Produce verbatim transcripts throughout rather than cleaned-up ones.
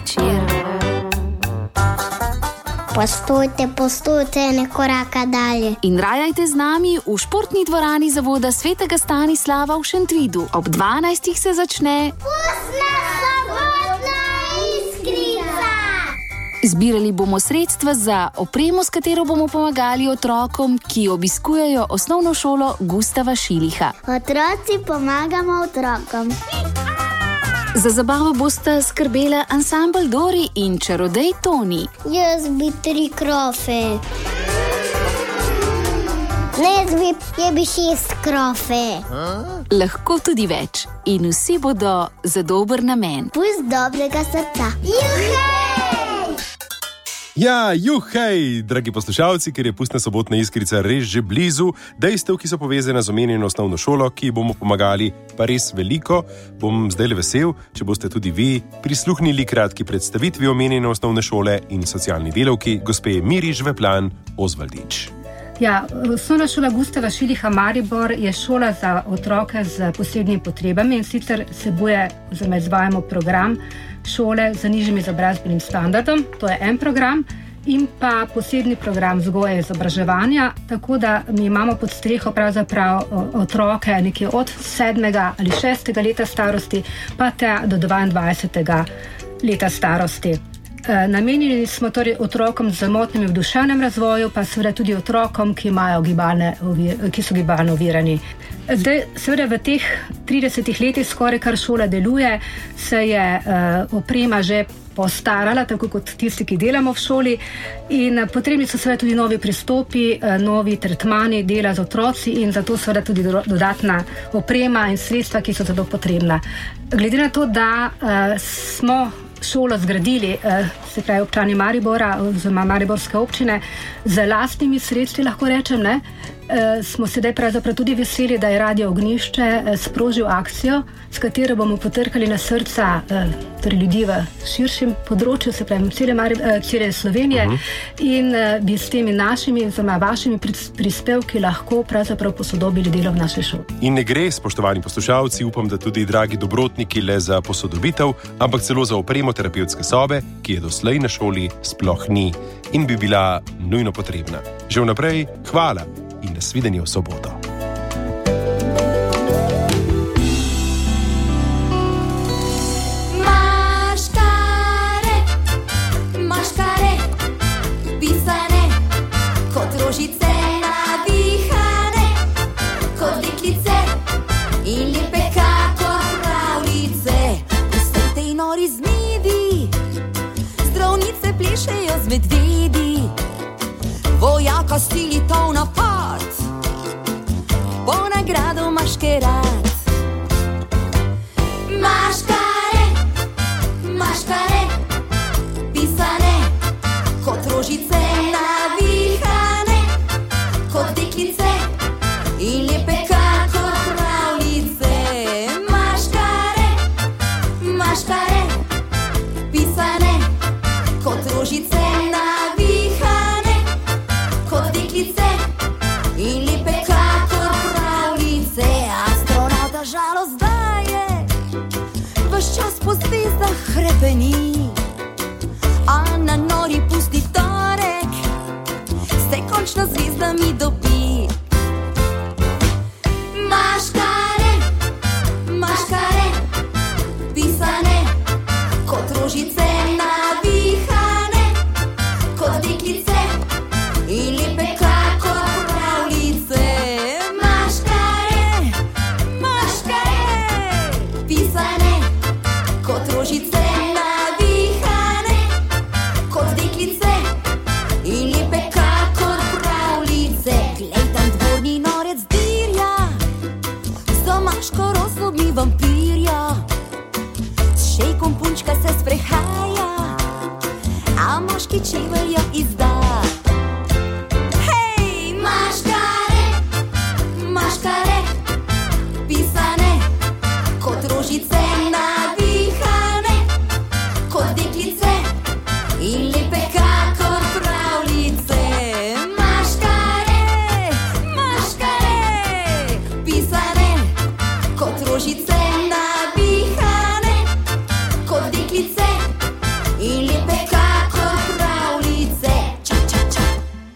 večer. Postojte, postojte ene koraka dalje. In rajajte z nami v športni dvorani Zavoda Svetega Stanislava v Šentvidu. Ob dvanajstih se začne Pustna sobotna iskrica. Zbirali bomo sredstva za opremo, s katero bomo pomagali otrokom, ki obiskujejo osnovno šolo Gustava Šiliha. Otroci pomagamo otrokom. Za zabavo bosta skrbela ansambel Dori in čarodej Toni. Jaz bi tri krofe. Ne, jaz bi, jaz bi šest krofe. Lahko tudi več. In vsi bodo za dober namen. Pust dobrega srca. Juhej! Ja, juhej, dragi poslušalci, ker je pustna sobotna iskrica res že blizu, dejstev, ki so povezane z omenjeno osnovno šolo, ki bomo pomagali, pa res veliko, bom zdaj le vesel, če boste tudi vi prisluhnili kratki predstavitvi omenjene osnovne šole in socialni delavki, gospe Miri Žveplan Ozvaldič. Ja, osnovna šola Gustava Šiliha Maribor je šola za otroke z posebnimi potrebami in sicer vsebuje, oziroma izvajamo program šole z nižjim izobrazbenim standardom, to je en program, in pa posebni program vzgoje in izobraževanja, tako da mi imamo pod streho pravzaprav otroke nekje od sedmega ali šestega leta starosti, pa te do dvaindvajsetega leta starosti. Namenjeni smo torej otrokom z motnjami v duševnem razvoju, pa seveda tudi otrokom, ki imajo gibalne, ki so gibalno ovirani. Zdaj, seveda v teh tridesetih letih skoraj kar šola deluje, se je uh, oprema že postarala, tako kot tisti, ki delamo v šoli, in potrebni so seveda tudi novi pristopi, uh, novi tretmani dela z otroci in zato seveda tudi do, dodatna oprema in sredstva, ki so zelo potrebna. Glede na to, da uh, smo šolo zgradili, se pravi občani Maribora oziroma Mariborske občine, z lastnimi sredstvi, lahko rečem, ne, smo sedaj pravzaprav tudi veseli, da je Radio Ognjišče sprožil akcijo, s katero bomo potrkali na srca torej ljudi v širšem področju, se pravi cele, cele Slovenije, uh-huh. in bi s temi našimi oziroma vašimi prispevki lahko pravzaprav posodobili delo v naši šoli. In ne gre, spoštovani poslušalci, upam, da tudi dragi dobrotniki, le za posodobitev, ampak celo za opremo terapevtske sobe, ki je doslej na šoli sploh ni in bi bila nujno potrebna. Že vnaprej hvala in nasvidenje v soboto. Maškare, maškare, pisane, kot rožice navihane, kot deklice in lepe kakor pravljice. Vsej tej nori zmidi, zdravnice plešejo z medvedi, vojaka stili to v napad, po nagrado maškerad. Maškare, maškare, pisane, kot rožice navihane, kot deklice in lepe kakor pravljice. Maškare, maškare, pisane, kot rožice navihane, kot deklice in lepe kakor pravljice. Astronauta žalost daje, ves čas po zvezdah hrepeni, a na nori pusti torek se končno zvezdami dobi. Maškare, maškare, pisane, kot rožice navihane, kot deklice in lepe kakor pravljice. Maškare, maškare, pisane, kot rožice navihane, kot deklice in lepe kakor pravljice.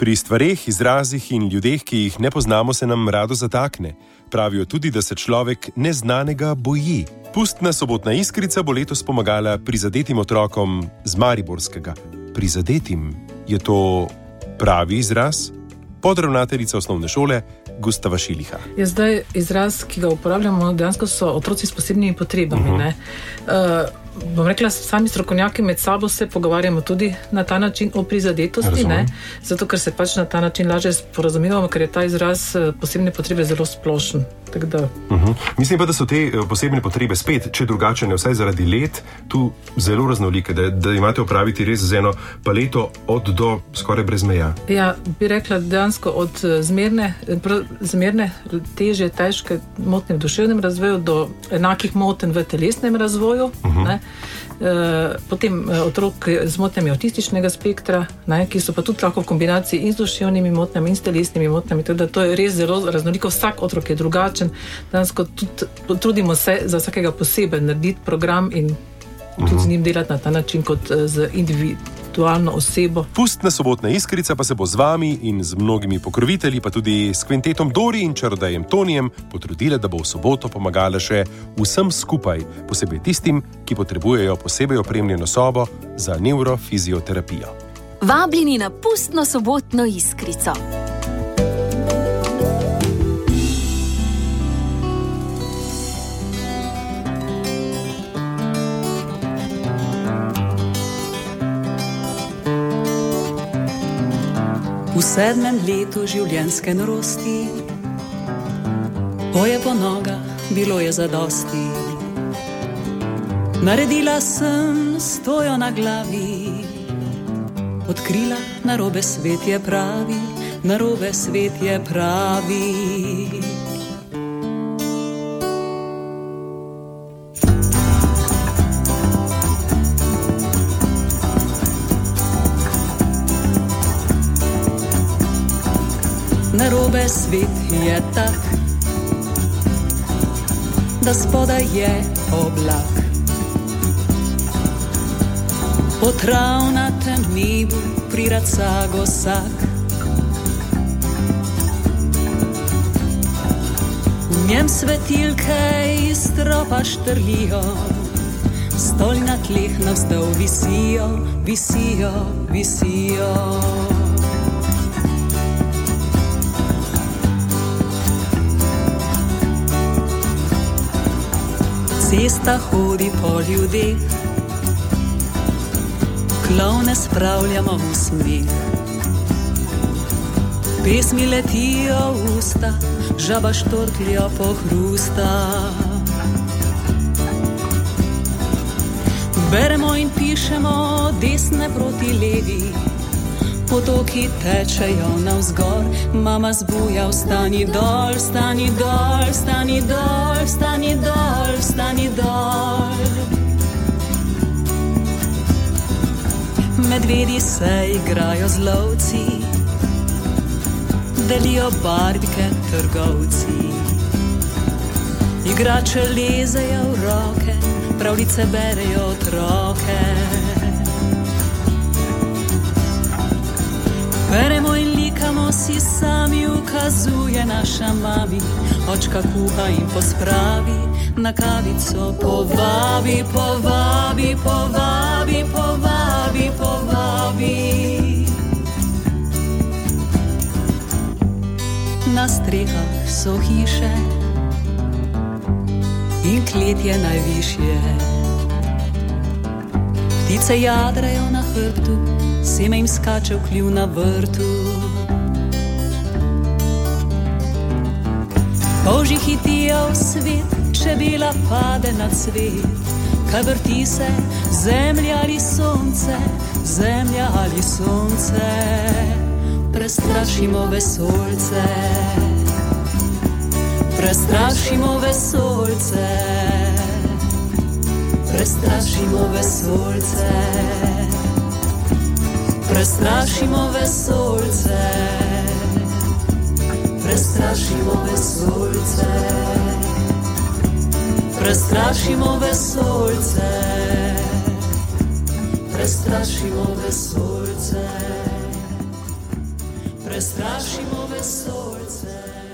Pri stvareh, izrazih in ljudeh, ki jih ne poznamo, se nam rado zatakne. Pravijo tudi, da se človek neznanega boji. Pustna sobotna iskrica bo letos pomagala prizadetim otrokom z Mariborskega. Prizadetim, je to pravi izraz? Podravnateljica osnovne šole Gustava Šiliha. Je zdaj izraz, ki ga uporabljamo, dejansko so otroci s posebnimi potrebami. Uh-huh. Ne? Uh, bom rekla, sami strokovnjaki med sabo se pogovarjamo tudi na ta način o prizadetosti, ne? Zato ker se pač na ta način lažje sporazumevamo, ker je ta izraz posebne potrebe zelo splošen. Tak da... uh-huh. Mislim pa, da so te posebne potrebe spet, če drugačne, vsaj zaradi let, tu zelo raznolike, da, da imate opraviti res z eno paleto od do skoraj brez meja. Ja, bi rekla dejansko od zmerne, zmerne težje, težke motnje v duševnem razvoju do enakih motenj v telesnem razvoju, uh-huh. ne? E, potem otrok z motnjami avtističnega spektra, ne, ki so pa tudi lahko v kombinaciji in z duševnimi motnjami in s telesnimi motnjami, tako da to je res zelo raznoliko, vsak otrok je drugačen, danes tudi trudimo se za vsakega posebej narediti program in tudi z njim delati na ta način kot z individualno osebo. Pustna sobotna iskrica pa se bo z vami in z mnogimi pokrovitelji, pa tudi s kvintetom Dori in čarodejem Tonijem potrudila, da bo v soboto pomagala še vsem skupaj, posebej tistim, ki potrebujejo posebej opremljeno sobo za nevrofizioterapijo. Vabljeni na pustno sobotno iskrico. V sedmem letu življenjske norosti, hoje po nogah, bilo je zadosti. Naredila sem stojo na glavi, odkrila, narobe svet je pravi, narobe svet je pravi. Narobe svet je tak, da spodaj je oblak. Po travnatem nebu priraca gosak. V njem svetilke iz stropa štrlijo, stol na tleh navzdol visijo, visijo, visijo. Cesta hodi po ljudeh, klovne spravljamo v smeh. Pesmi letijo v usta, žaba štorkljo pohrusta. Beremo in pišemo desne proti levi, potoki tečejo navzgor, mama zbuja, vstani dol, vstani dol, vstani dol, vstani dol, vstani dol. Medvedi se igrajo z lovci, delijo barbike trgovci. Igrače lezejo v roke, pravljice berejo otroke. Beremo in likamo si sami, ukazuje naša mami, očka kuha in pospravi, na kavico povabi, povabi, povabi, povabi, povabi. Na strehah so hiše in kletje najvišje. Ptice jadrajo na hrbtu, seme jim skače v kljuv na vrtu. Polži hitijo v svet, čebela pade na cvet. Kaj vrti se, zemlja ali sonce, zemlja ali sonce. Prestrašimo vesoljce, prestrašimo vesoljce, prestrašimo vesoljce. Prestrašimo vesoljce, prestrašimo vesoljce, prestrašimo vesoljce, prestrašimo vesoljce, Tančimo vesolce.